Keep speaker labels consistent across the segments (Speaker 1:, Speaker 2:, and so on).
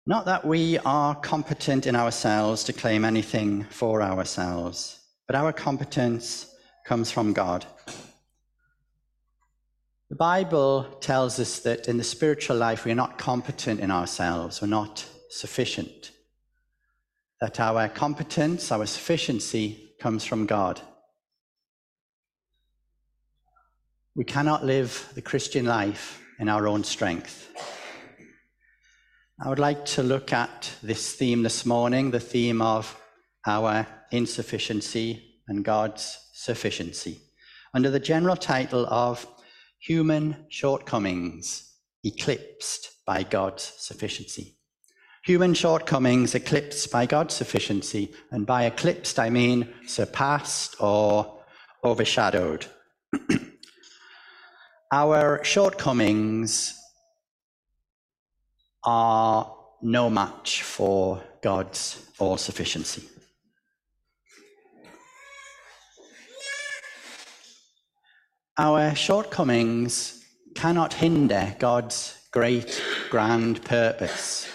Speaker 1: Not that we are competent in ourselves to claim anything for ourselves, but our competence comes from God. The Bible tells us that in the spiritual life, we're not competent in ourselves, we're not sufficient. That our competence, our sufficiency comes from God. We cannot live the Christian life in our own strength. I would like to look at this theme this morning, the theme of our insufficiency and God's sufficiency, under the general title of Human Shortcomings Eclipsed by God's Sufficiency. Human shortcomings eclipsed by God's sufficiency, and by eclipsed I mean surpassed or overshadowed. Our shortcomings are no match for God's all-sufficiency. Our shortcomings cannot hinder God's great, grand purpose.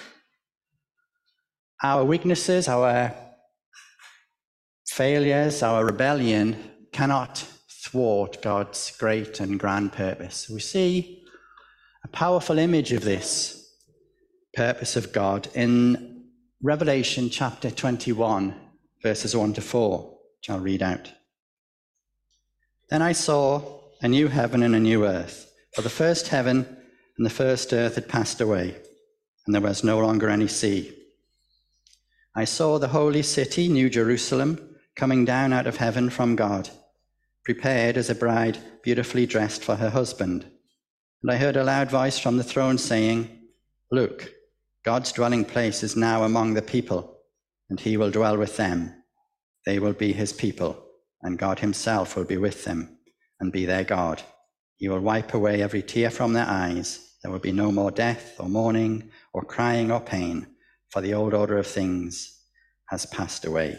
Speaker 1: Our weaknesses, our failures, our rebellion cannot thwart God's great and grand purpose. We see a powerful image of this purpose of God in Revelation chapter 21, verses 1 to 4, which I'll read out. Then I saw a new heaven and a new earth, for the first heaven and the first earth had passed away, and there was no longer any sea. I saw the holy city, New Jerusalem, coming down out of heaven from God, prepared as a bride beautifully dressed for her husband. And I heard a loud voice from the throne saying, "Look, God's dwelling place is now among the people, and he will dwell with them. They will be his people, and God himself will be with them and be their God. He will wipe away every tear from their eyes. There will be no more death or mourning or crying or pain, for the old order of things has passed away."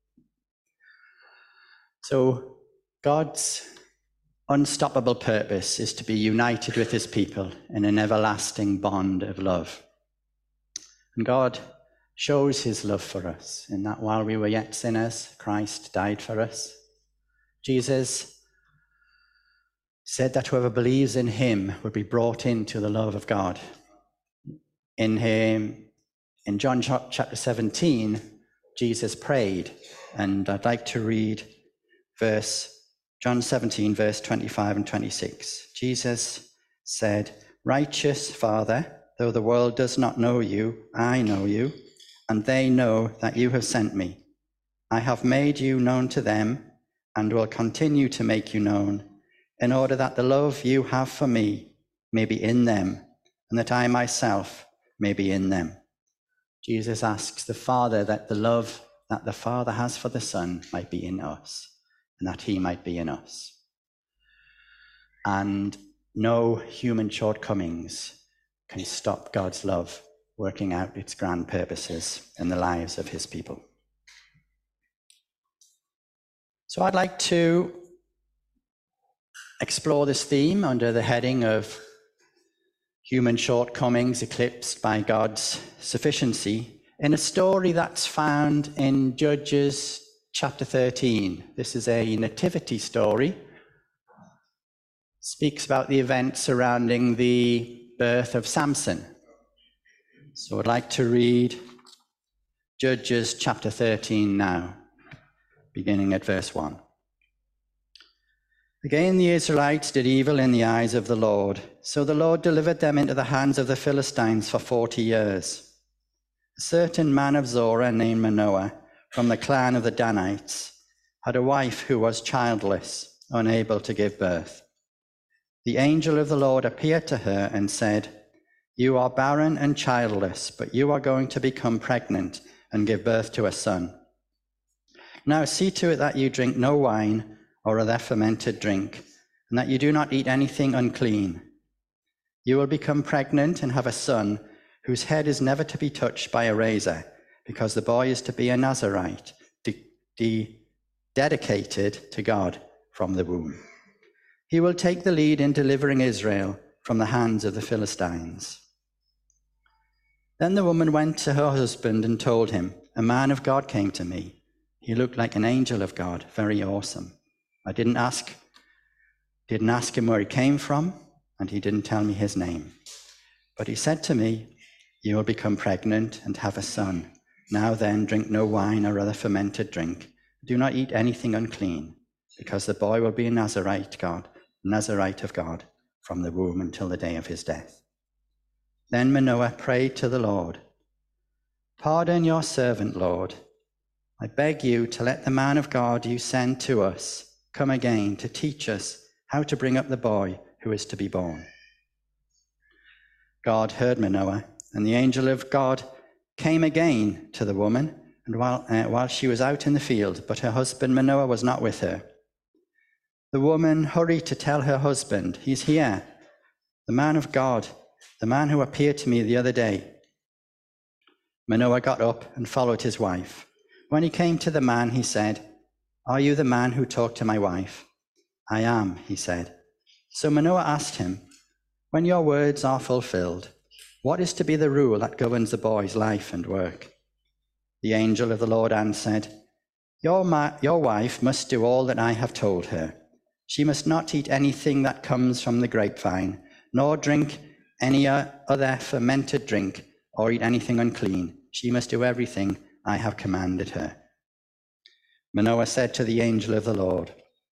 Speaker 1: So God's unstoppable purpose is to be united with his people in an everlasting bond of love. And God shows his love for us in that while we were yet sinners, Christ died for us. Jesus said that whoever believes in him will be brought into the love of God. In John chapter 17, Jesus prayed, and I'd like to read John 17, verse 25 and 26. Jesus said, "Righteous Father, though the world does not know you, I know you, and they know that you have sent me. I have made you known to them and will continue to make you known, in order that the love you have for me may be in them, and that I myself may be in them." Jesus asks the Father that the love that the Father has for the Son might be in us, and that he might be in us. And no human shortcomings can stop God's love working out its grand purposes in the lives of his people. So I'd like to explore this theme under the heading of human shortcomings eclipsed by God's sufficiency in a story that's found in Judges chapter 13. This is a nativity story. It speaks about the events surrounding the birth of Samson. So I'd like to read Judges chapter 13 now, beginning at verse 1. Again, the Israelites did evil in the eyes of the Lord. So the Lord delivered them into the hands of the Philistines for 40 years. A certain man of Zorah named Manoah, from the clan of the Danites, had a wife who was childless, unable to give birth. The angel of the Lord appeared to her and said, "You are barren and childless, but you are going to become pregnant and give birth to a son. Now see to it that you drink no wine or other fermented drink, and that you do not eat anything unclean. You will become pregnant and have a son whose head is never to be touched by a razor, because the boy is to be a Nazirite, dedicated to God from the womb. He will take the lead in delivering Israel from the hands of the Philistines." Then the woman went to her husband and told him, "A man of God came to me. He looked like an angel of God, very awesome. I didn't ask him where he came from, and he didn't tell me his name. But he said to me, 'You will become pregnant and have a son. Now then, drink no wine or other fermented drink. Do not eat anything unclean, because the boy will be a Nazarite of God, from the womb until the day of his death.' Then Manoah prayed to the Lord, 'Pardon your servant, Lord. I beg you to let the man of God you send to us come again to teach us how to bring up the boy who is to be born.' God heard Manoah, and the angel of God came again to the woman, and while she was out in the field, but her husband Manoah was not with her. The woman hurried to tell her husband, 'He's here, the man of God, the man who appeared to me the other day.' Manoah got up and followed his wife. When he came to the man, he said, 'Are you the man who talked to my wife?' 'I am,' he said. So Manoah asked him, 'When your words are fulfilled, what is to be the rule that governs the boy's life and work?' The angel of the Lord answered, 'Your wife must do all that I have told her. She must not eat anything that comes from the grapevine, nor drink any other fermented drink, or eat anything unclean. She must do everything I have commanded her.' Manoah said to the angel of the Lord,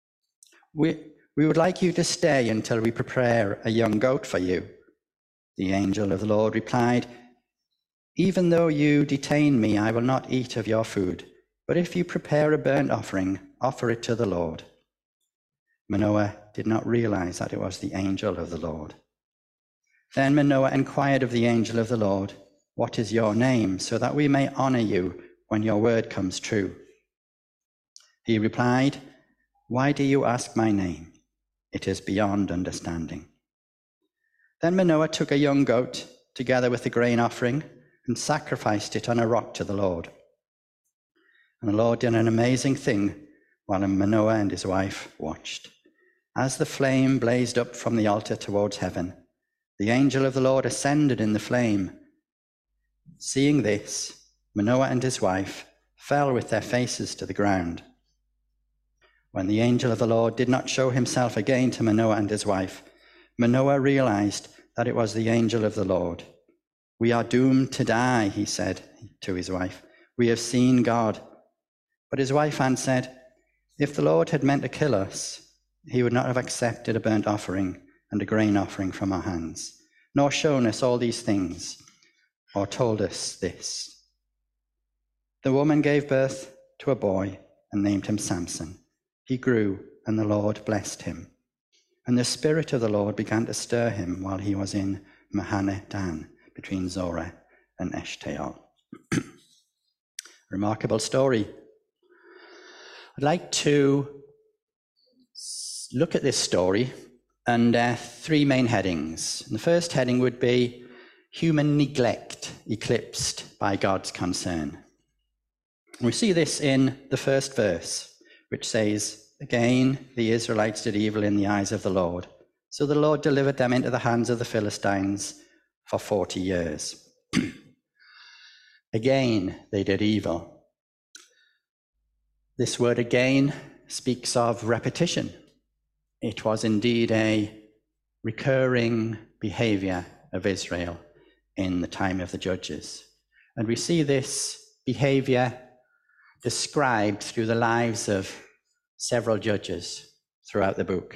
Speaker 1: We would like you to stay until we prepare a young goat for you." The angel of the Lord replied, "Even though you detain me, I will not eat of your food. But if you prepare a burnt offering, offer it to the Lord." Manoah did not realize that it was the angel of the Lord. Then Manoah inquired of the angel of the Lord, "What is your name, so that we may honor you when your word comes true?" He replied, "Why do you ask my name? It is beyond understanding." Then Manoah took a young goat, together with the grain offering, and sacrificed it on a rock to the Lord. And the Lord did an amazing thing while Manoah and his wife watched. As the flame blazed up from the altar towards heaven, the angel of the Lord ascended in the flame. Seeing this, Manoah and his wife fell with their faces to the ground. When the angel of the Lord did not show himself again to Manoah and his wife, Manoah realized that it was the angel of the Lord. "We are doomed to die," he said to his wife. "We have seen God." But his wife answered, "If the Lord had meant to kill us, he would not have accepted a burnt offering and a grain offering from our hands, nor shown us all these things, or told us this." The woman gave birth to a boy and named him Samson. He grew, and the Lord blessed him. And the Spirit of the Lord began to stir him while he was in Mahaneh-dan, between Zorah and Eshtaol. Remarkable story. I'd like to look at this story under three main headings. And the first heading would be human neglect eclipsed by God's concern. We see this in the first verse, which says, "Again, the Israelites did evil in the eyes of the Lord. So the Lord delivered them into the hands of the Philistines for 40 years. Again, they did evil. This word "again" speaks of repetition. It was indeed a recurring behavior of Israel in the time of the judges. And we see this behavior described through the lives of several judges throughout the book.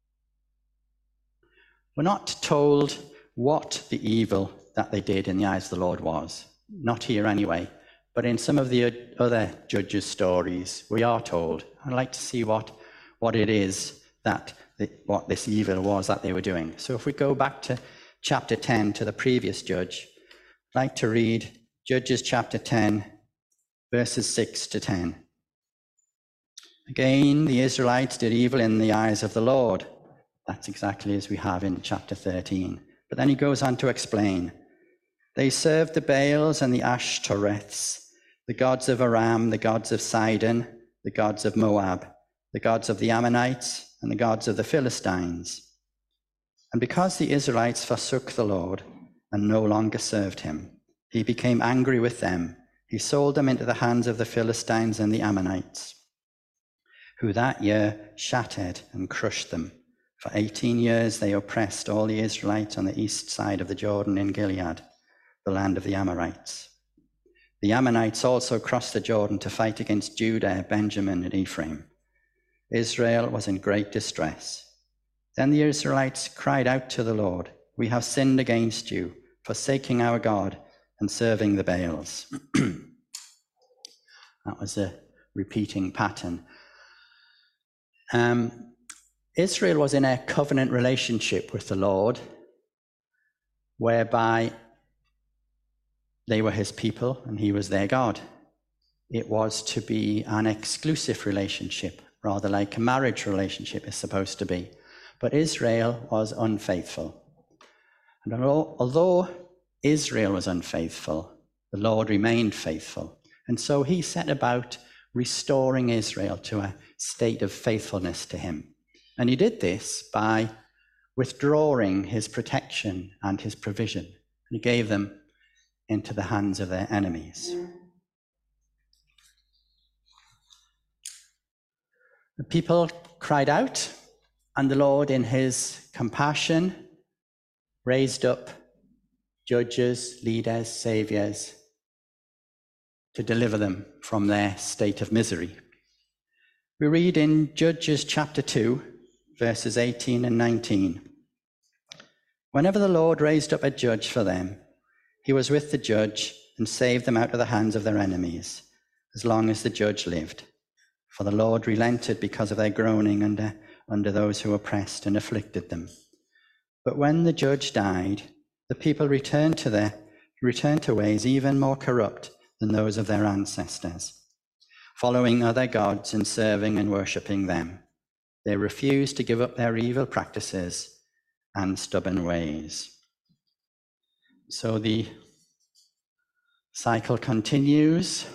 Speaker 1: We're not told what the evil that they did in the eyes of the Lord was. Not here anyway, but in some of the other judges' stories, we are told. I'd like to see what it is what this evil was that they were doing. So if we go back to chapter 10, to the previous judge, I'd like to read Judges chapter 10, verses 6 to 10. "Again, the Israelites did evil in the eyes of the Lord." That's exactly as we have in chapter 13. But then he goes on to explain. "They served the Baals and the Ashtoreths, the gods of Aram, the gods of Sidon, the gods of Moab, the gods of the Ammonites, and the gods of the Philistines. And because the Israelites forsook the Lord and no longer served him, He became angry with them. He sold them into the hands of the Philistines and the Ammonites, who that year shattered and crushed them. For 18 years they oppressed all the Israelites on the east side of the Jordan in Gilead, the land of the Amorites. The Ammonites also crossed the Jordan to fight against Judah, Benjamin, and Ephraim. Israel was in great distress. Then the Israelites cried out to the Lord, "We have sinned against you, forsaking our God and serving the Baals." That was a repeating pattern. Israel was in a covenant relationship with the Lord, whereby they were his people and he was their God. It was to be an exclusive relationship, rather like a marriage relationship is supposed to be. But Israel was unfaithful. And although Israel was unfaithful, the Lord remained faithful. And so he set about restoring Israel to a state of faithfulness to him. And he did this by withdrawing his protection and his provision. He gave them into the hands of their enemies. The people cried out, and the Lord, in his compassion, raised up judges, leaders, saviors to deliver them from their state of misery. We read in Judges chapter 2, verses 18 and 19. Whenever the Lord raised up a judge for them, he was with the judge and saved them out of the hands of their enemies, as long as the judge lived. For the Lord relented because of their groaning under those who oppressed and afflicted them. But when the judge died, the people returned to ways even more corrupt than those of their ancestors, following other gods and serving and worshipping them. They refused to give up their evil practices and stubborn ways. So the cycle continues,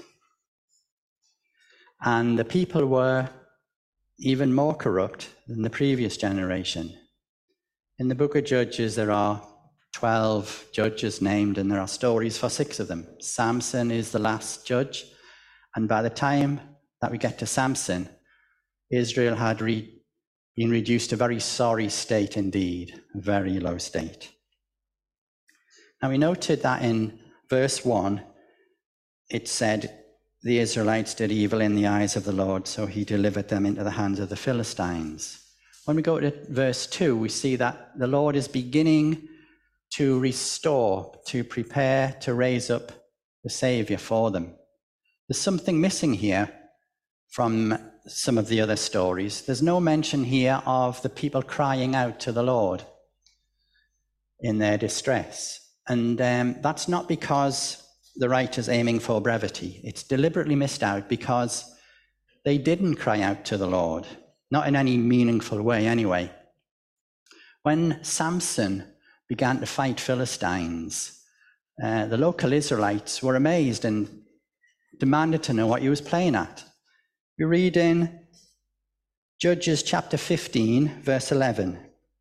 Speaker 1: and the people were even more corrupt than the previous generation. In the book of Judges, there are 12 judges named, and there are stories for 6 of them. Samson is the last judge, and by the time that we get to Samson, Israel had been reduced to a very sorry state indeed, a very low state. Now we noted that in verse 1, it said, the Israelites did evil in the eyes of the Lord, so he delivered them into the hands of the Philistines. When we go to verse 2, we see that the Lord is beginning to restore, to prepare, to raise up the Savior for them. There's something missing here from some of the other stories. There's no mention here of the people crying out to the Lord in their distress. And that's not because the writer's aiming for brevity. It's deliberately missed out because they didn't cry out to the Lord, not in any meaningful way anyway. When Samson began to fight Philistines, the local Israelites were amazed and demanded to know what he was playing at. We read in Judges chapter 15, verse 11.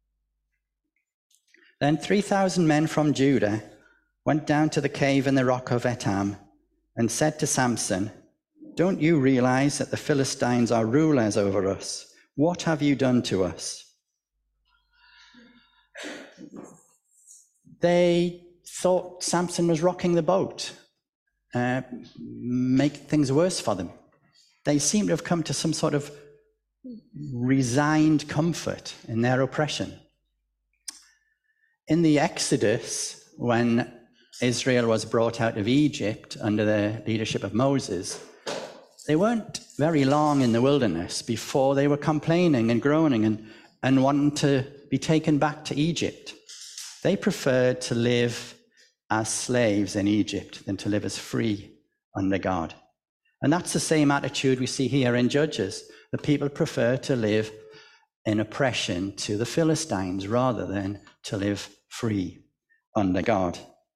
Speaker 1: Then 3,000 men from Judah went down to the cave in the rock of Etam and said to Samson, "Don't you realize that the Philistines are rulers over us? What have you done to us?" They thought Samson was rocking the boat, make things worse for them. They seem to have come to some sort of resigned comfort in their oppression. In the Exodus, when Israel was brought out of Egypt under the leadership of Moses, they weren't very long in the wilderness before they were complaining and groaning and wanting to be taken back to Egypt. They preferred to live as slaves in Egypt than to live as free under God. And that's the same attitude we see here in Judges. The people prefer to live in oppression to the Philistines rather than to live free under God.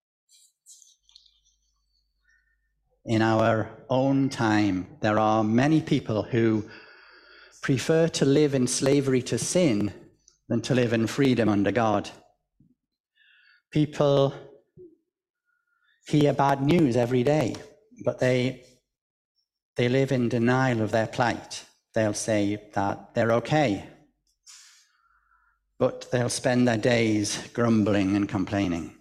Speaker 1: In our own time, there are many people who prefer to live in slavery to sin than to live in freedom under God. People hear bad news every day, but they live in denial of their plight. They'll say that they're okay, but they'll spend their days grumbling and complaining.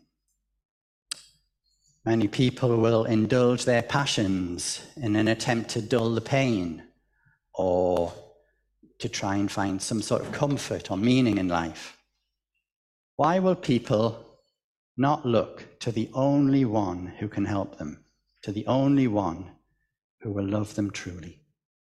Speaker 1: Many people will indulge their passions in an attempt to dull the pain or to try and find some sort of comfort or meaning in life. Why will people not look to the only one who can help them, to the only one who will love them truly?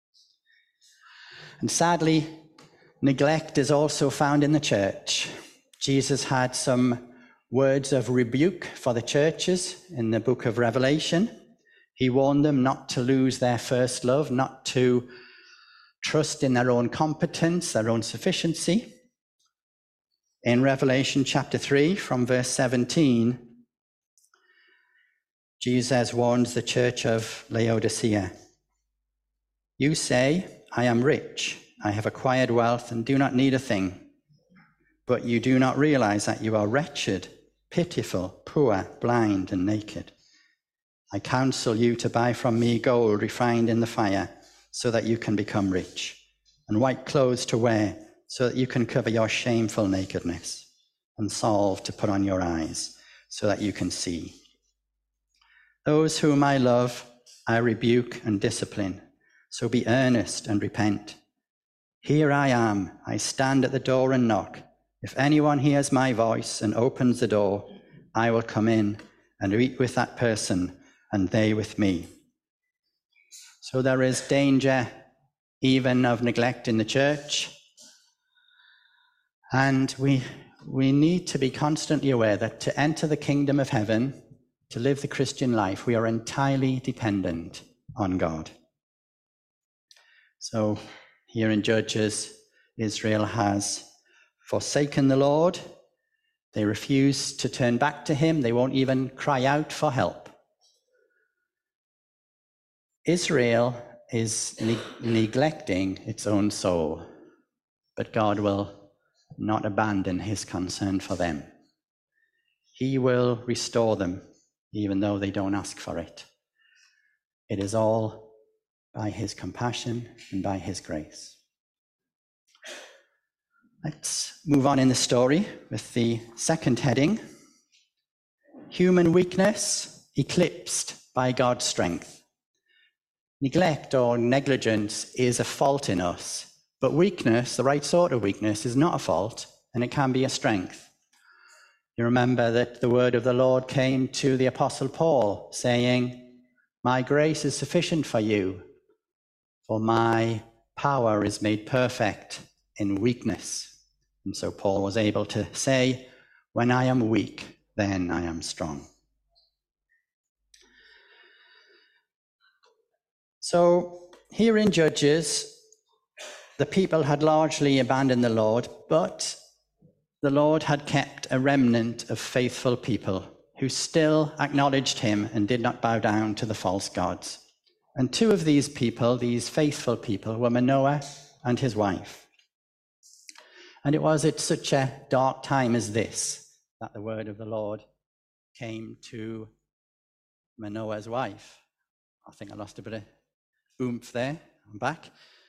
Speaker 1: And sadly, neglect is also found in the church. Jesus had some words of rebuke for the churches in the book of Revelation. He warned them not to lose their first love, not to trust in their own competence, their own sufficiency. In Revelation chapter 3, from verse 17, Jesus warns the church of Laodicea. You say, I am rich, I have acquired wealth and do not need a thing. But you do not realize that you are wretched, pitiful, poor, blind, and naked. I counsel you to buy from me gold refined in the fire, so that you can become rich, and white clothes to wear, so that you can cover your shameful nakedness, and salve to put on your eyes, so that you can see. Those whom I love, I rebuke and discipline, so be earnest and repent. Here I am, I stand at the door and knock. If anyone hears my voice and opens the door, I will come in and eat with that person, and they with me. So there is danger even of neglect in the church. And we need to be constantly aware that to enter the kingdom of heaven, to live the Christian life, we are entirely dependent on God. So here in Judges, Israel has forsaken the Lord. They refuse to turn back to him. They won't even cry out for help. Israel is neglecting its own soul, but God will not abandon his concern for them. He will restore them, even though they don't ask for it. It is all by his compassion and by his grace. Let's move on in the story with the second heading. Human weakness eclipsed by God's strength. Neglect or negligence is a fault in us, but weakness, the right sort of weakness, is not a fault, and it can be a strength. You remember that the word of the Lord came to the Apostle Paul, saying, my grace is sufficient for you, for my power is made perfect in weakness. And so Paul was able to say, when I am weak, then I am strong. So here in Judges, the people had largely abandoned the Lord, but the Lord had kept a remnant of faithful people who still acknowledged him and did not bow down to the false gods. And two of these people, these faithful people, were Manoah and his wife. And it was at such a dark time as this that the word of the Lord came to Manoah's wife. I think I lost a bit of oomph there. I'm back.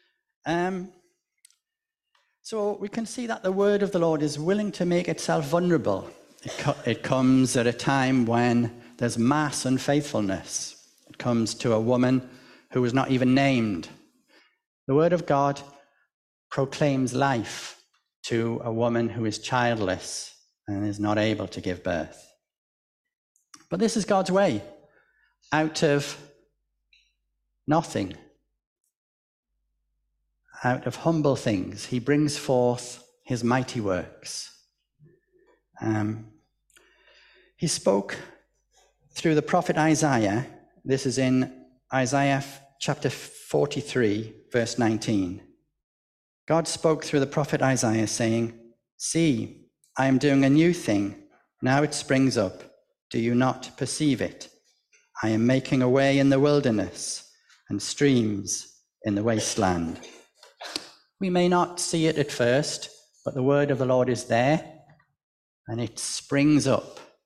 Speaker 1: So we can see that the word of the Lord is willing to make itself vulnerable. It comes at a time when there's mass unfaithfulness. It comes to a woman who was not even named. The word of God proclaims life to a woman who is childless and is not able to give birth. But this is God's way. Out of nothing, out of humble things, he brings forth his mighty works. He spoke through the prophet Isaiah. This is in Isaiah chapter 43, verse 19. God spoke through the prophet Isaiah saying, see, I am doing a new thing. Now it springs up. Do you not perceive it? I am making a way in the wilderness and streams in the wasteland. We may not see it at first, but the word of the Lord is there, and it springs up,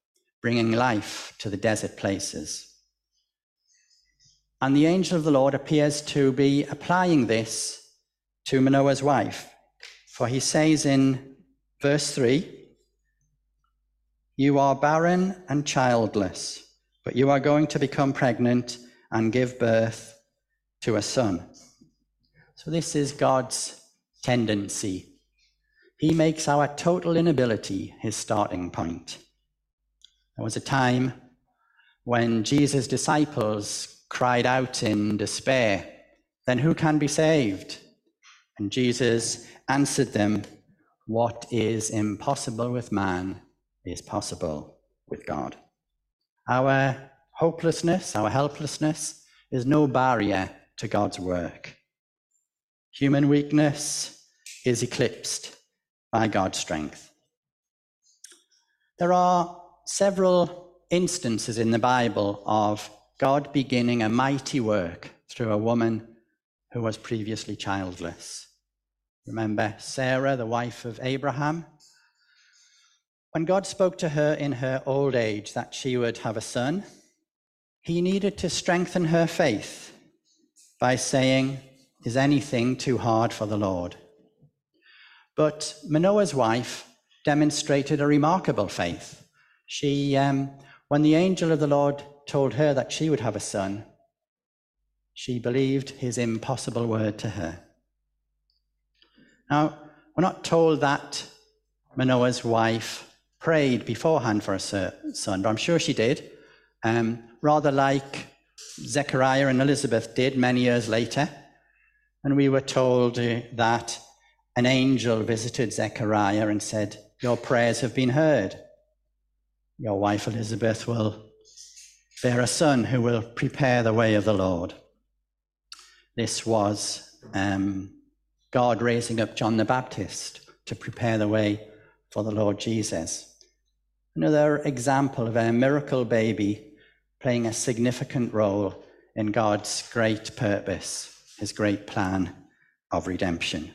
Speaker 1: bringing life to the desert places. And the angel of the Lord appears to be applying this to Manoah's wife. For he says in verse 3, "You are barren and childless, but you are going to become pregnant and give birth to a son." So this is God's tendency. He makes our total inability his starting point. There was a time when Jesus' disciples cried out in despair, "Then who can be saved?" And Jesus answered them, "What is impossible with man is possible with God." Our hopelessness, our helplessness is no barrier to God's work. Human weakness is eclipsed by God's strength. There are several instances in the Bible of God beginning a mighty work through a woman who was previously childless. Remember Sarah, the wife of Abraham? When God spoke to her in her old age that she would have a son, he needed to strengthen her faith by saying, "Is anything too hard for the Lord?" But Manoah's wife demonstrated a remarkable faith. When the angel of the Lord told her that she would have a son, she believed his impossible word to her. Now, we're not told that Manoah's wife prayed beforehand for a son, but I'm sure she did, rather like Zechariah and Elizabeth did many years later. And we were told that an angel visited Zechariah and said, "Your prayers have been heard. Your wife Elizabeth will bear a son who will prepare the way of the Lord." This was God raising up John the Baptist to prepare the way for the Lord Jesus. Another example of a miracle baby playing a significant role in God's great purpose, his great plan of redemption.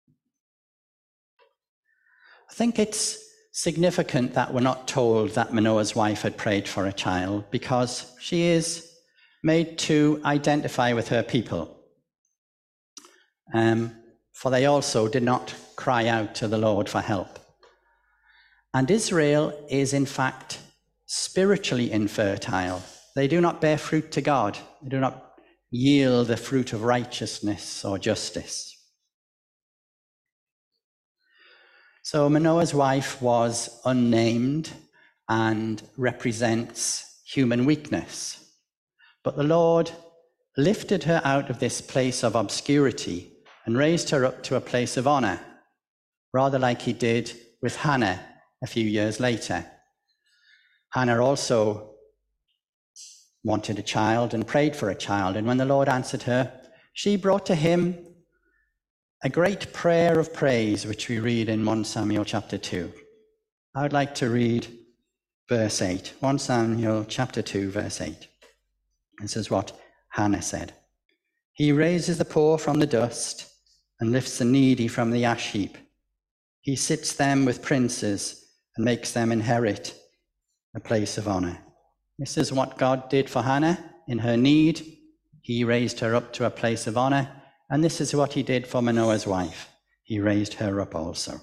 Speaker 1: I think it's significant that we're not told that Manoah's wife had prayed for a child, because she is made to identify with her people. For they also did not cry out to the Lord for help. And Israel is in fact spiritually infertile. They do not bear fruit to God. They do not yield the fruit of righteousness or justice. So Manoah's wife was unnamed and represents human weakness. But the Lord lifted her out of this place of obscurity and raised her up to a place of honor, rather like he did with Hannah a few years later. Hannah also wanted a child and prayed for a child, and when the Lord answered her, she brought to him a great prayer of praise, which we read in 1 Samuel chapter 2. I would like to read verse 8, 1 Samuel chapter 2, verse 8. This is what Hannah said. "He raises the poor from the dust and lifts the needy from the ash heap. He sits them with princes and makes them inherit a place of honor." This is what God did for Hannah in her need. He raised her up to a place of honor. And this is what he did for Manoah's wife. He raised her up also.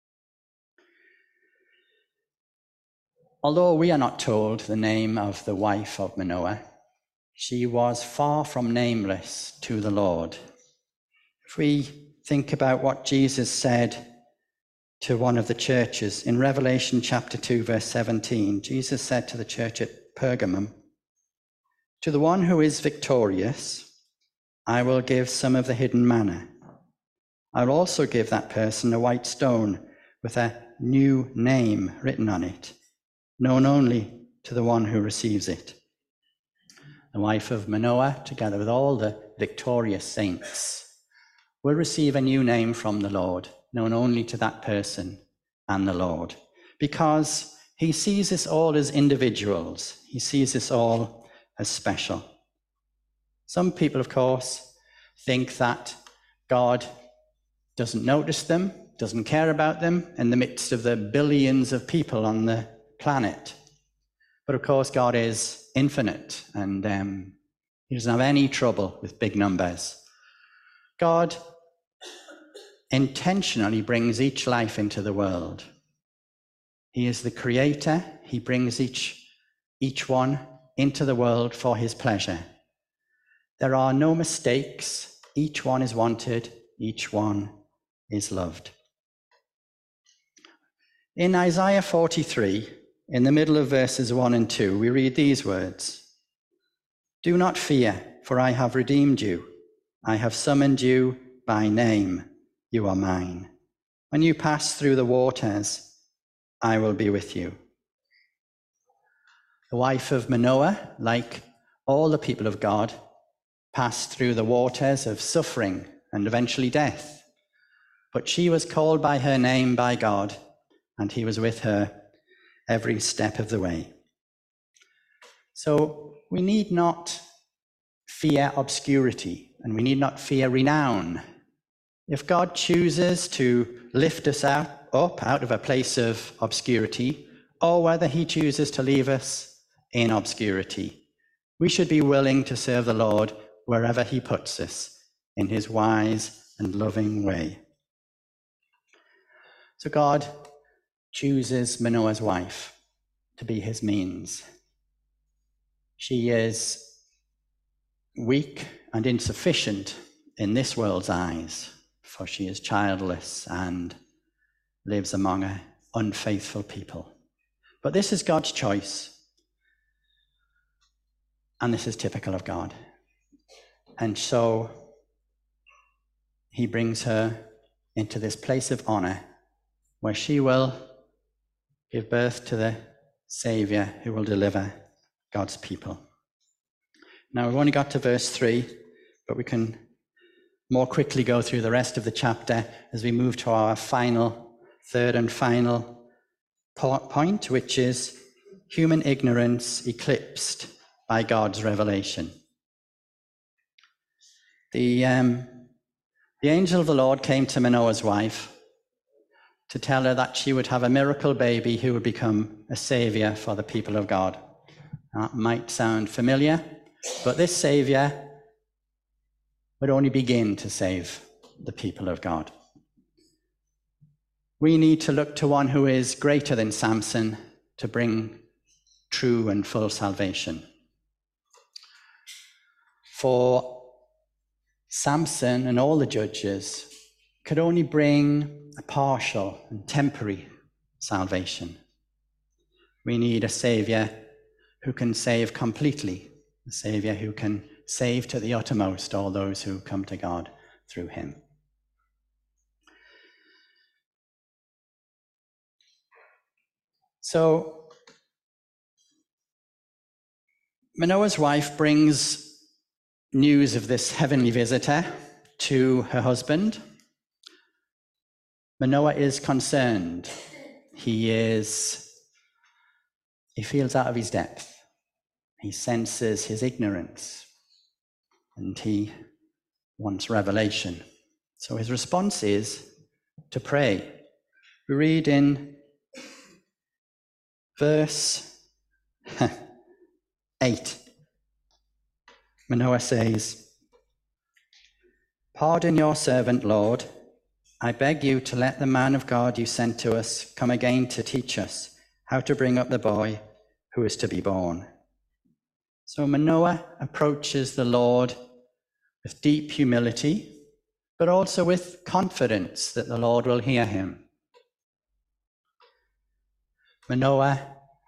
Speaker 1: Although we are not told the name of the wife of Manoah, she was far from nameless to the Lord. If we think about what Jesus said to one of the churches in Revelation chapter 2, verse 17, Jesus said to the church at Pergamum, "To the one who is victorious, I will give some of the hidden manna. I will also give that person a white stone with a new name written on it, known only to the one who receives it." The wife of Manoah, together with all the victorious saints, will receive a new name from the Lord, known only to that person and the Lord, because he sees us all as individuals. He sees us all as special. Some people, of course, think that God doesn't notice them, doesn't care about them in the midst of the billions of people on the planet. But of course, God is infinite, and he doesn't have any trouble with big numbers. God intentionally brings each life into the world. He is the creator. He brings each one into the world for his pleasure. There are no mistakes. Each one is wanted. Each one is loved. In Isaiah 43, in the middle of verses 1 and 2, we read these words: "Do not fear, for I have redeemed you. I have summoned you by name. You are mine. When you pass through the waters, I will be with you." The wife of Manoah, like all the people of God, passed through the waters of suffering and eventually death. But she was called by her name by God, and he was with her every step of the way. So we need not fear obscurity, and we need not fear renown. If God chooses to lift us up out of a place of obscurity, or whether he chooses to leave us in obscurity, we should be willing to serve the Lord wherever he puts us in his wise and loving way. So God chooses Manoah's wife to be his means. She is weak and insufficient in this world's eyes, for she is childless and lives among an unfaithful people. But this is God's choice, and this is typical of God. And so he brings her into this place of honor where she will give birth to the Savior who will deliver God's people. Now, we've only got to verse 3, but we can more quickly go through the rest of the chapter as we move to our third and final point, which is human ignorance eclipsed by God's revelation. The angel of the Lord came to Manoah's wife to tell her that she would have a miracle baby who would become a savior for the people of God. That might sound familiar, but this savior would only begin to save the people of God. We need to look to one who is greater than Samson to bring true and full salvation. For Samson and all the judges could only bring a partial and temporary salvation. We need a savior who can save completely, a savior who can save to the uttermost all those who come to God through him. So Manoah's wife brings news of this heavenly visitor to her husband. Manoah is concerned. He feels out of his depth. He senses his ignorance, and he wants revelation. So his response is to pray. We read in verse 8. Manoah says, "Pardon your servant, Lord. I beg you to let the man of God you sent to us come again to teach us how to bring up the boy who is to be born." So Manoah approaches the Lord with deep humility, but also with confidence that the Lord will hear him. Manoah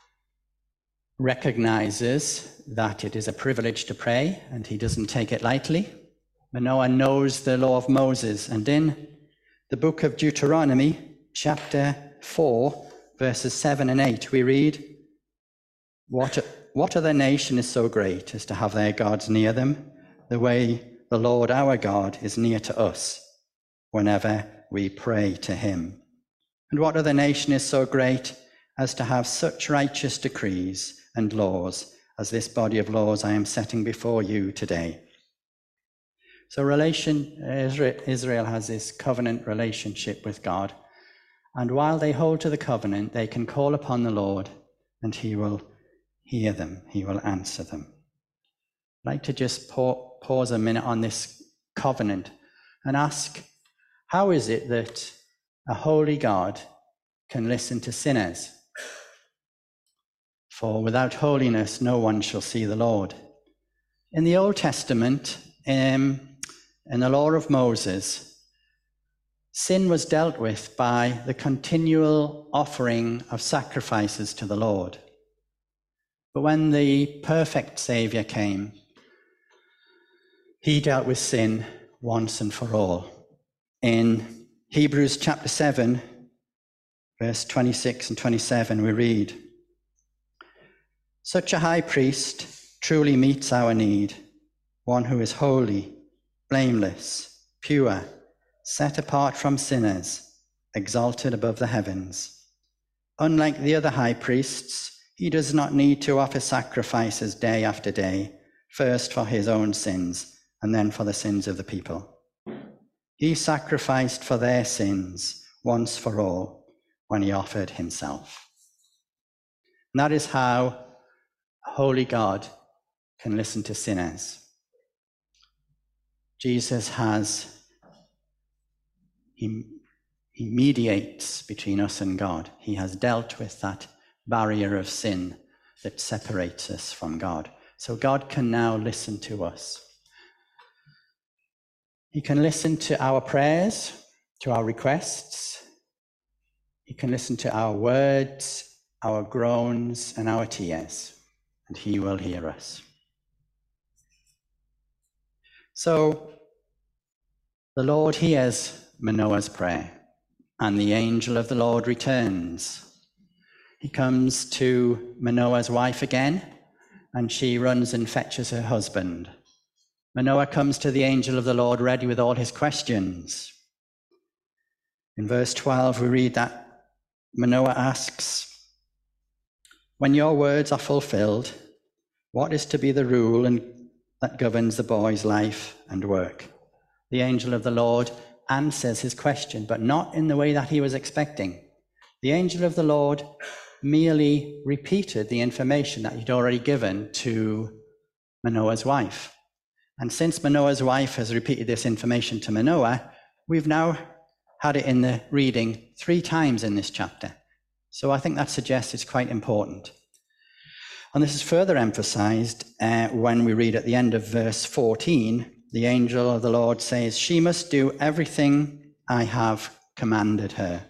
Speaker 1: recognizes that it is a privilege to pray, and he doesn't take it lightly. Manoah knows the law of Moses, and in the book of Deuteronomy, chapter 4, verses 7 and 8, we read, What other nation is so great as to have their gods near them, the way the Lord our God is near to us whenever we pray to him? And what other nation is so great as to have such righteous decrees and laws as this body of laws I am setting before you today? So Israel has this covenant relationship with God, and while they hold to the covenant, they can call upon the Lord, and he will hear them, he will answer them. I'd like to just pause a minute on this covenant and ask, how is it that a holy God can listen to sinners? For without holiness, no one shall see the Lord. In the Old Testament, in the law of Moses, sin was dealt with by the continual offering of sacrifices to the Lord. But when the perfect Saviour came, he dealt with sin once and for all. In Hebrews chapter 7, verse 26 and 27, we read, "Such a high priest truly meets our need, one who is holy, blameless, pure, set apart from sinners, exalted above the heavens. Unlike the other high priests, he does not need to offer sacrifices day after day, first for his own sins and then for the sins of the people. He sacrificed for their sins once for all when he offered himself." And that is how a holy God can listen to sinners. Jesus he mediates between us and God. He has dealt with that barrier of sin that separates us from God. So God can now listen to us. He can listen to our prayers, to our requests. He can listen to our words, our groans, and our tears, and he will hear us. So the Lord hears Manoah's prayer, and the angel of the Lord returns. He comes to Manoah's wife again, and she runs and fetches her husband. Manoah comes to the angel of the Lord ready with all his questions. In verse 12, we read that Manoah asks, "When your words are fulfilled, what is to be the rule that governs the boy's life and work?" The angel of the Lord answers his question, but not in the way that he was expecting. The angel of the Lord merely repeated the information that he'd already given to Manoah's wife. And since Manoah's wife has repeated this information to Manoah, we've now had it in the reading 3 times in this chapter. So I think that suggests it's quite important. And this is further emphasized when we read at the end of verse 14, the angel of the Lord says, "She must do everything I have commanded her."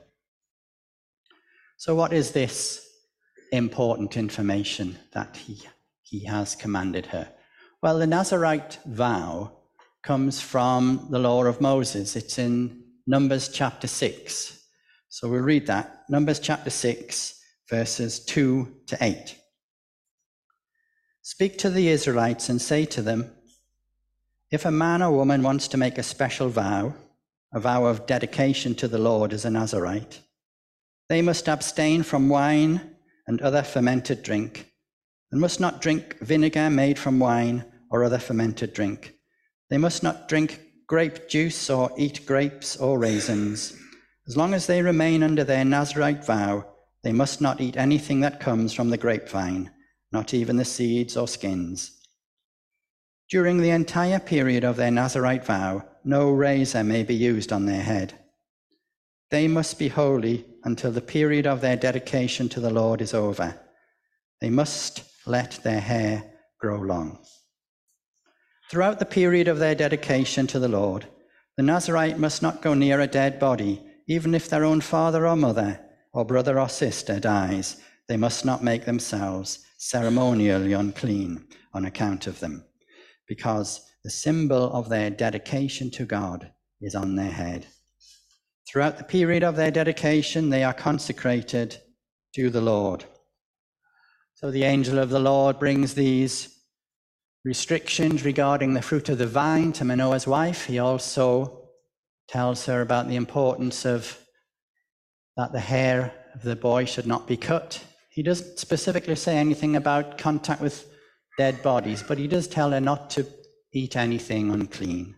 Speaker 1: So what is this important information that he has commanded her? Well, the Nazirite vow comes from the law of Moses. It's in Numbers chapter 6. So we'll read that. Numbers chapter 6, verses 2 to 8. "Speak to the Israelites and say to them, if a man or woman wants to make a special vow, a vow of dedication to the Lord as a Nazirite, they must abstain from wine and other fermented drink, and must not drink vinegar made from wine or other fermented drink. They must not drink grape juice or eat grapes or raisins. As long as they remain under their Nazirite vow, they must not eat anything that comes from the grapevine, not even the seeds or skins. During the entire period of their Nazirite vow, no razor may be used on their head. They must be holy until the period of their dedication to the Lord is over. They must let their hair grow long. Throughout the period of their dedication to the Lord, the Nazirite must not go near a dead body, even if their own father or mother or brother or sister dies. They must not make themselves ceremonially unclean on account of them, because the symbol of their dedication to God is on their head. Throughout the period of their dedication, they are consecrated to the Lord. So the angel of the Lord brings these restrictions regarding the fruit of the vine to Manoah's wife. He also tells her about the importance of that the hair of the boy should not be cut. He doesn't specifically say anything about contact with dead bodies, but he does tell her not to eat anything unclean.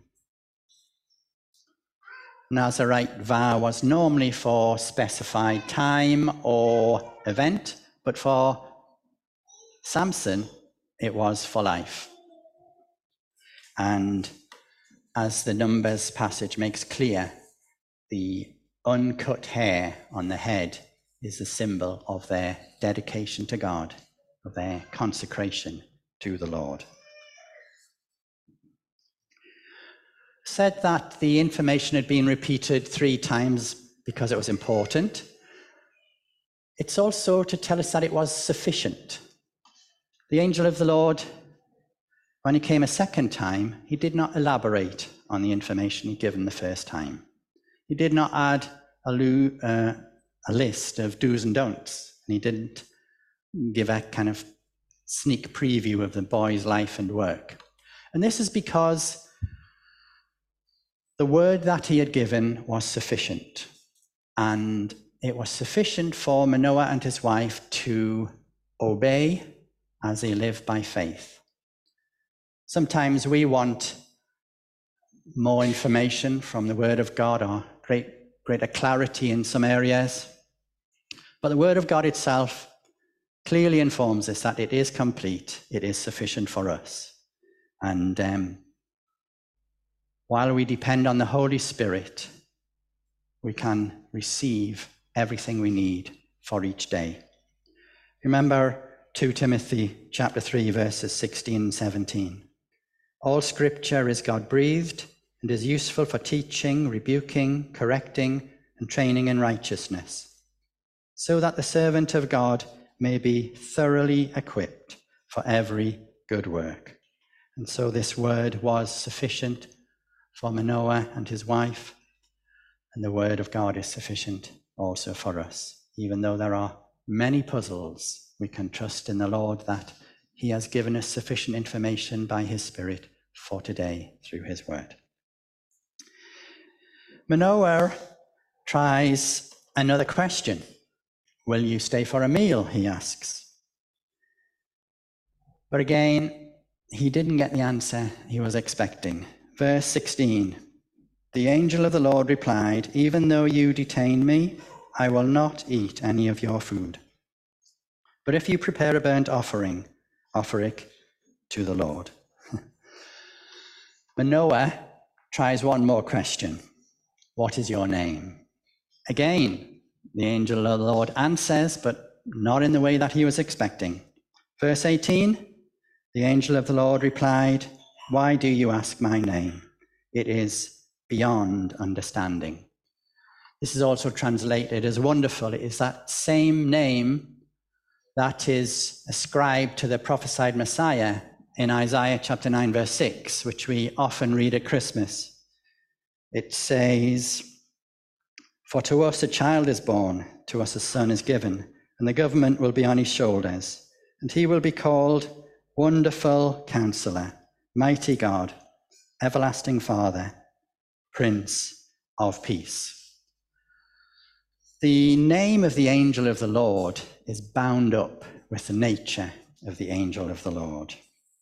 Speaker 1: Nazirite vow was normally for specified time or event, but for Samson, it was for life. And as the Numbers passage makes clear, the uncut hair on the head is a symbol of their dedication to God, of their consecration to the Lord. Said that the information had been repeated 3 times because it was important. It's also to tell us that it was sufficient. The angel of the Lord, when he came a second time, he did not elaborate on the information he'd given the first time. He did not add a list of do's and don'ts, and he didn't give a kind of sneak preview of the boy's life and work. And this is because the word that he had given was sufficient, and it was sufficient for Manoah and his wife to obey as they live by faith. Sometimes we want more information from the Word of God or greater clarity in some areas, but the Word of God itself clearly informs us that it is complete, it is sufficient for us. And while we depend on the Holy Spirit, we can receive everything we need for each day. Remember 2 Timothy chapter 3, verses 16 and 17. All scripture is God-breathed and is useful for teaching, rebuking, correcting, and training in righteousness, so that the servant of God may be thoroughly equipped for every good work. And so this word was sufficient for Manoah and his wife, and the word of God is sufficient also for us. Even though there are many puzzles, we can trust in the Lord that he has given us sufficient information by his Spirit for today through his word. Manoah tries another question. Will you stay for a meal, he asks. But again, he didn't get the answer he was expecting. Verse 16, the angel of the Lord replied, even though you detain me, I will not eat any of your food. But if you prepare a burnt offering, offer it to the Lord. Manoah tries one more question. What is your name? Again, the angel of the Lord answers, but not in the way that he was expecting. Verse 18, the angel of the Lord replied, why do you ask my name? It is beyond understanding. This is also translated as wonderful. It is that same name that is ascribed to the prophesied Messiah in Isaiah chapter 9, verse 6, which we often read at Christmas. It says, for to us a child is born, to us a son is given, and the government will be on his shoulders, and he will be called Wonderful Counselor, Mighty God, Everlasting Father, Prince of Peace. The name of the angel of the Lord is bound up with the nature of the angel of the Lord.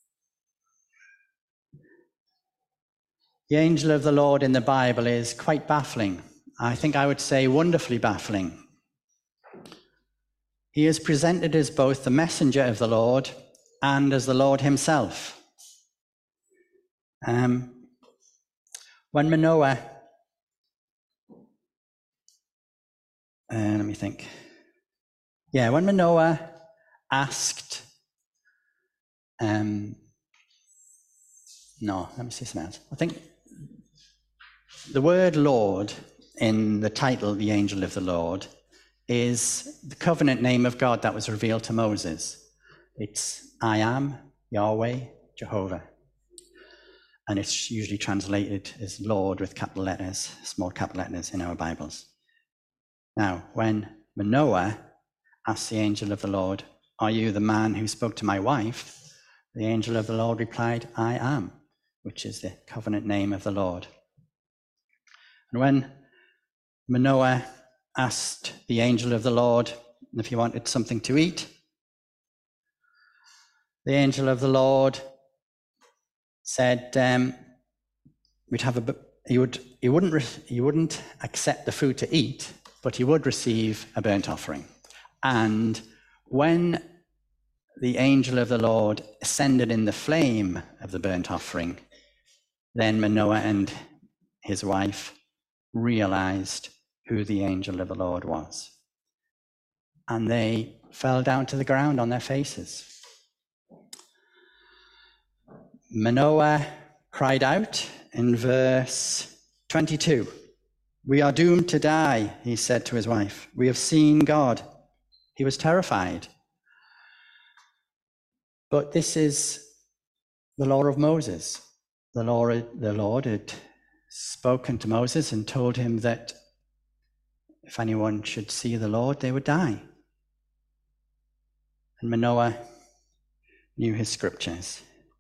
Speaker 1: The angel of the Lord in the Bible is quite baffling. I think I would say wonderfully baffling. He is presented as both the messenger of the Lord and as the Lord himself. When Manoah, when Manoah asked, let me see something else. I think the word Lord in the title, the angel of the Lord, is the covenant name of God that was revealed to Moses. It's I am, Yahweh, Jehovah. And it's usually translated as Lord with capital letters, small capital letters in our Bibles. Now, when Manoah asked the angel of the Lord, are you the man who spoke to my wife? The angel of the Lord replied, I am, which is the covenant name of the Lord. And when Manoah asked the angel of the Lord if he wanted something to eat, the angel of the Lord said he wouldn't accept the food to eat, but he would receive a burnt offering. And when the angel of the Lord ascended in the flame of the burnt offering, then Manoah and his wife realized who the angel of the Lord was. And they fell down to the ground on their faces. Manoah cried out in verse 22. "We are doomed to die," he said to his wife. "We have seen God." He was terrified. But this is the law of Moses. The Lord had spoken to Moses and told him that if anyone should see the Lord, they would die. And Manoah knew his scriptures.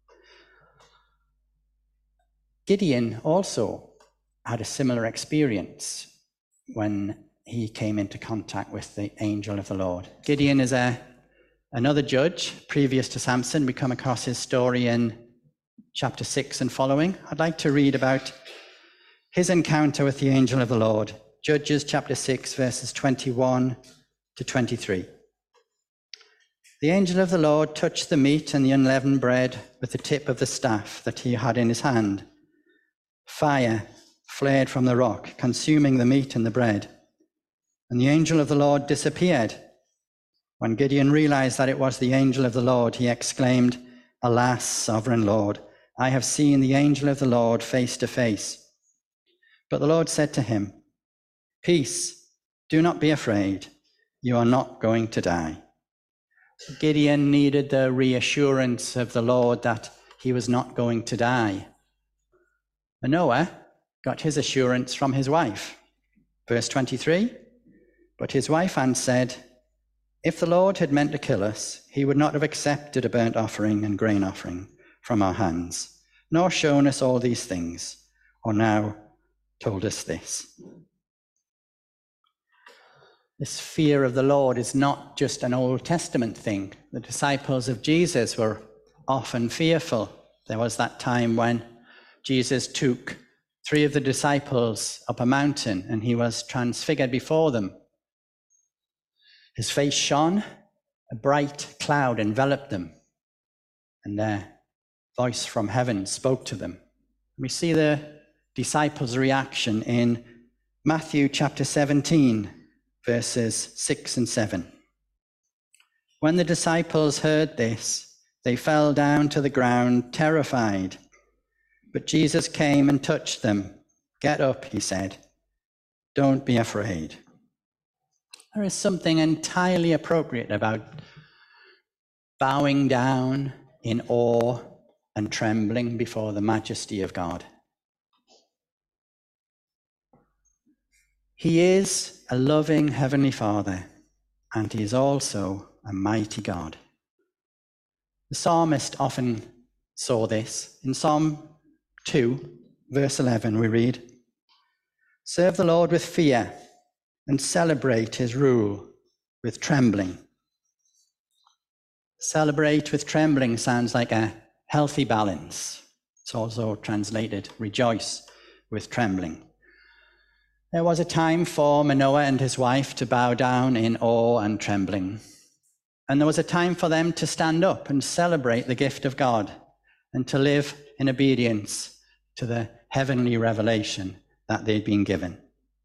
Speaker 1: Gideon also had a similar experience when he came into contact with the angel of the Lord. Gideon is another judge previous to Samson. We come across his story in chapter 6 and following. I'd like to read about his encounter with the angel of the Lord. Judges chapter 6, verses 21 to 23. The angel of the Lord touched the meat and the unleavened bread with the tip of the staff that he had in his hand. Fire flared from the rock, consuming the meat and the bread. And the angel of the Lord disappeared. When Gideon realized that it was the angel of the Lord, he exclaimed, "Alas, sovereign Lord, I have seen the angel of the Lord face to face." But the Lord said to him, "Peace, do not be afraid. You are not going to die." Gideon needed the reassurance of the Lord that he was not going to die. Manoah got his assurance from his wife. Verse 23, "But his wife answered, 'If the Lord had meant to kill us, he would not have accepted a burnt offering and grain offering from our hands, nor shown us all these things, or now told us this.'" This fear of the Lord is not just an Old Testament thing. The disciples of Jesus were often fearful. There was that time when Jesus took 3 of the disciples up a mountain and he was transfigured before them. His face shone, a bright cloud enveloped them, and their voice from heaven spoke to them. We see the disciples' reaction in Matthew chapter 17, verses 6 and 7. When the disciples heard this, they fell down to the ground, terrified. But Jesus came and touched them. "Get up," he said. "Don't be afraid." There is something entirely appropriate about bowing down in awe and trembling before the majesty of God. He is a loving Heavenly Father, and he is also a mighty God. The psalmist often saw this. In Psalm 2, verse 11, we read, "Serve the Lord with fear and celebrate his rule with trembling." Celebrate with trembling sounds like a healthy balance. It's also translated rejoice with trembling. There was a time for Manoah and his wife to bow down in awe and trembling. And there was a time for them to stand up and celebrate the gift of God and to live in obedience to the heavenly revelation that they'd been given.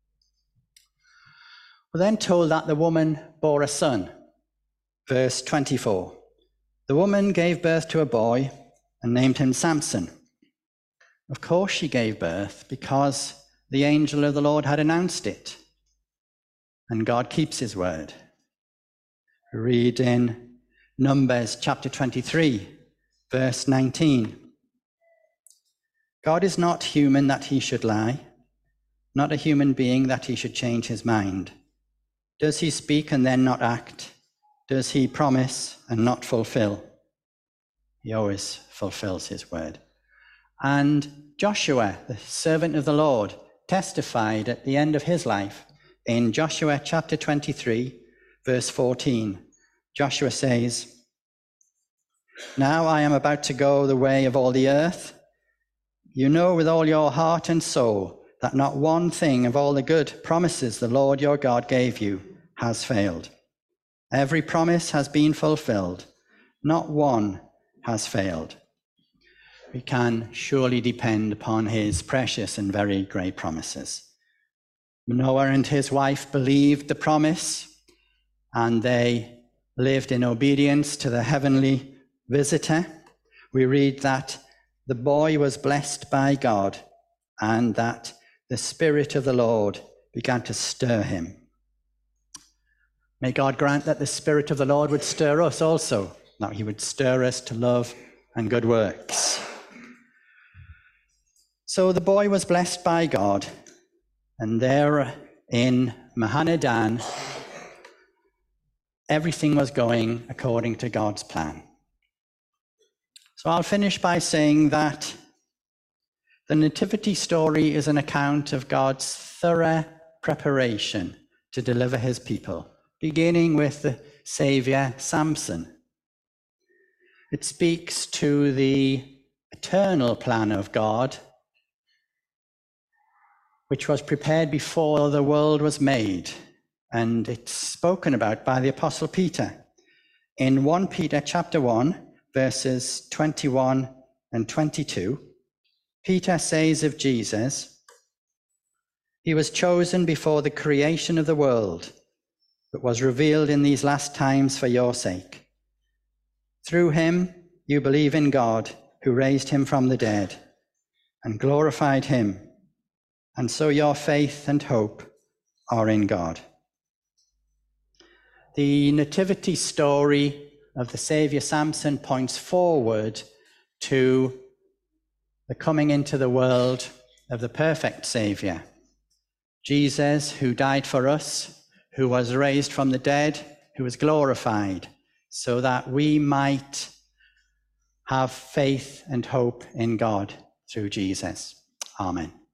Speaker 1: We're then told that the woman bore a son. Verse 24. "The woman gave birth to a boy and named him Samson." Of course she gave birth because the angel of the Lord had announced it. And God keeps his word. We read in Numbers chapter 23, verse 19. "God is not human that he should lie, not a human being that he should change his mind. Does he speak and then not act? Does he promise and not fulfill?" He always fulfills his word. And Joshua, the servant of the Lord, testified at the end of his life in Joshua chapter 23, verse 14. Joshua says, "Now I am about to go the way of all the earth. You know with all your heart and soul that not one thing of all the good promises the Lord your God gave you has failed. Every promise has been fulfilled, Not one has failed. We can surely depend upon his precious and very great promises. Noah and his wife believed the promise, and they lived in obedience to the heavenly visitor. We read that the boy was blessed by God, and that the Spirit of the Lord began to stir him. May God grant that the Spirit of the Lord would stir us also, that he would stir us to love and good works. So the boy was blessed by God, and there in Mahanadan, everything was going according to God's plan. So I'll finish by saying that the Nativity story is an account of God's thorough preparation to deliver his people, beginning with the Saviour Samson. It speaks to the eternal plan of God, which was prepared before the world was made, and it's spoken about by the Apostle Peter. In 1 Peter chapter 1, verses 21 and 22, Peter says of Jesus, "He was chosen before the creation of the world, but was revealed in these last times for your sake. Through him you believe in God, who raised him from the dead and glorified him, and so your faith and hope are in God." The nativity story of the Saviour Samson points forward to the coming into the world of the perfect Saviour, Jesus, who died for us, who was raised from the dead, who was glorified, so that we might have faith and hope in God through Jesus. Amen.